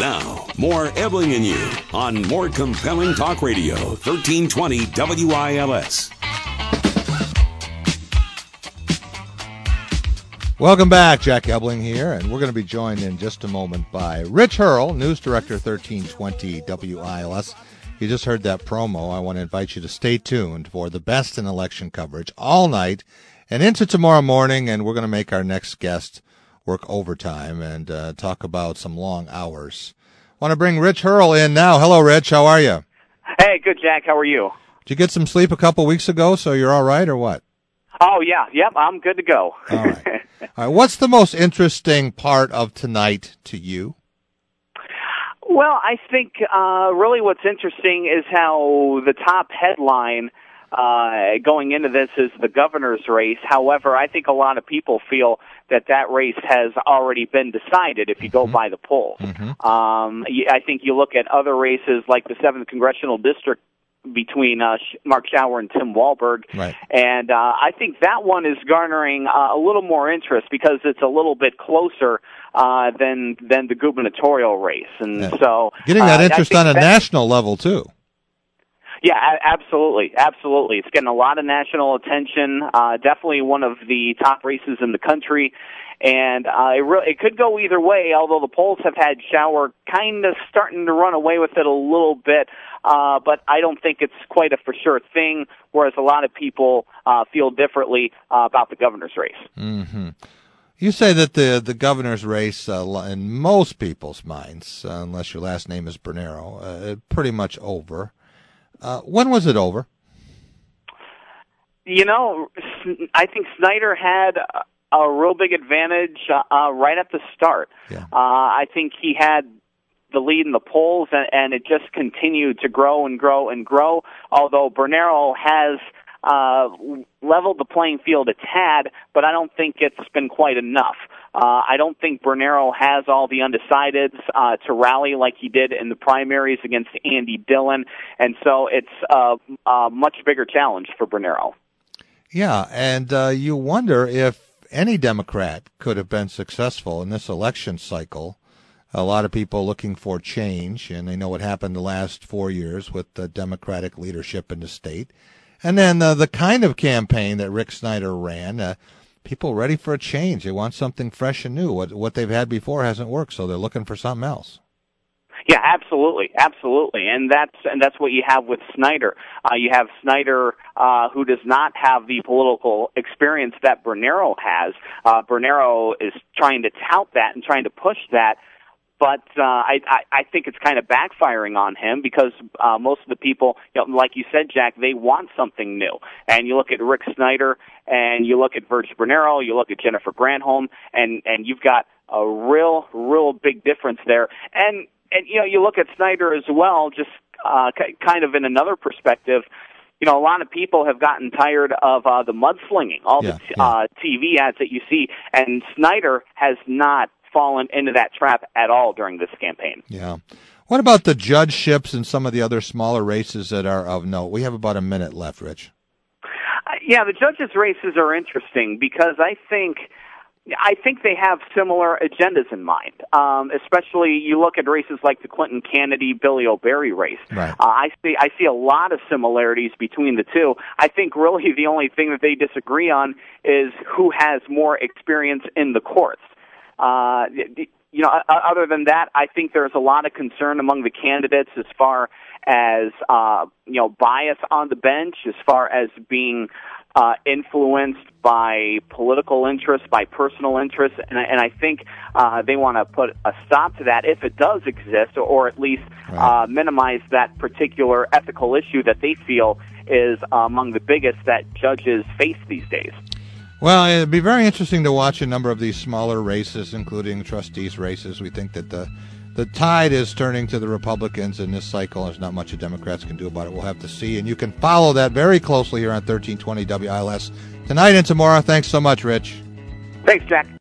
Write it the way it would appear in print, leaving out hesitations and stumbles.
Now, more Ebling and You on more compelling talk radio, 1320 WILS. Welcome back. Jack Ebling here, and we're going to be joined in just a moment by Rich Hurl, News Director, 1320 WILS. You just heard that promo. I want to invite you to stay tuned for the best in election coverage all night and into tomorrow morning, and we're going to make our next guest work overtime and talk about some long hours. I want to bring Rich Hurl in now. Hello, Rich. How are you? Hey, good, Jack. How are you? Did you get some sleep a couple weeks ago, so you're all right, or what? Oh, yeah. Yep, I'm good to go. All right. All right. What's the most interesting part of tonight to you? Well, I think really what's interesting is how the top headline going into this is the governor's race. However, I think a lot of people feel that race has already been decided if you go by the polls. I think you look at other races like the 7th Congressional District between Mark Schauer and Tim Walberg. Right. And I think that one is garnering a little more interest because it's a little bit closer than the gubernatorial race. And so getting that interest on a national level, too. Yeah, absolutely. Absolutely. It's getting a lot of national attention, definitely one of the top races in the country. And it could go either way, although the polls have had Schauer kind of starting to run away with it a little bit. But I don't think it's quite a for sure thing, whereas a lot of people feel differently about the governor's race. Mm-hmm. You say that the governor's race, in most people's minds, unless your last name is Bernero, pretty much over. When was it over? You know, I think Snyder had a real big advantage right at the start. Yeah. I think he had the lead in the polls, and it just continued to grow and grow and grow, although Bernero has leveled the playing field a tad, but I don't think it's been quite enough. I don't think Bernero has all the undecideds to rally like he did in the primaries against Andy Dillon, and so it's a much bigger challenge for Bernero. Yeah, and you wonder if any Democrat could have been successful in this election cycle. A lot of people looking for change, and they know what happened the last 4 years with the Democratic leadership in the state. And then the kind of campaign that Rick Snyder ran, people ready for a change. They want something fresh and new. What they've had before hasn't worked, so they're looking for something else. Yeah, absolutely, and that's what you have with Snyder. You have Snyder, who does not have the political experience that Bernero has. Bernero is trying to tout that and trying to push that. But I think it's kind of backfiring on him because most of the people, like you said, Jack, they want something new. And you look at Rick Snyder, and you look at Virg Bernero, you look at Jennifer Granholm, and you've got a real big difference there. And you look at Snyder as well, just kind of in another perspective. A lot of people have gotten tired of the mudslinging, all the TV ads that you see, and Snyder has not fallen into that trap at all during this campaign. Yeah. What about the judgeships and some of the other smaller races that are of note? We have about a minute left, Rich. Yeah, the judges' races are interesting because I think they have similar agendas in mind. Especially, you look at races like the Clinton Kennedy, Billy O'Barry race. Right. I see a lot of similarities between the two. I think really the only thing that they disagree on is who has more experience in the courts. Other than that, I think there's a lot of concern among the candidates as far as, bias on the bench, as far as being influenced by political interests, by personal interests, and I think they want to put a stop to that if it does exist, or at least minimize that particular ethical issue that they feel is among the biggest that judges face these days. Well, it'd be very interesting to watch a number of these smaller races, including trustees races. We think that the tide is turning to the Republicans in this cycle. There's not much the Democrats can do about it. We'll have to see. And you can follow that very closely here on 1320 WILS tonight and tomorrow. Thanks so much, Rich. Thanks, Jack.